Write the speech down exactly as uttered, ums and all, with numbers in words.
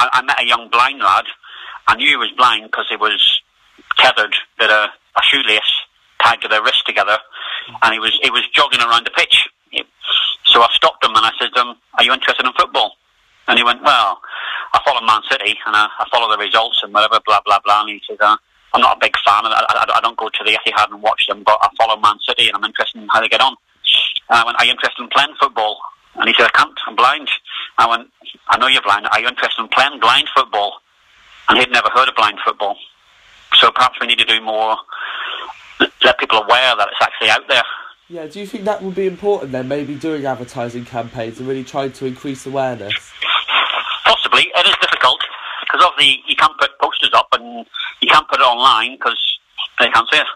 I, I met a young blind lad. I knew he was blind because he was tethered with a, a shoelace tied to their wrist together, and he was he was jogging around the pitch. So I stopped him and I said, um, "Are you interested in football?" And he went, "Well, I follow Man City and I, I follow the results and whatever, blah blah blah." And he said, uh, "I'm not a big fan. I, I, I don't go to the Etihad and watch them, but I follow Man City and I'm interested in how they get on." And I went, "Are you interested in playing football?" And he said, "I can't. I'm blind." I went, "I know you're blind. Are you interested in playing blind football?" And he'd never heard of blind football. So perhaps we need to do more, let people aware that it's actually out there. Yeah, do you think that would be important then, maybe doing advertising campaigns and really trying to increase awareness? Possibly. It is difficult, because obviously you can't put posters up and you can't put it online because they can't see it.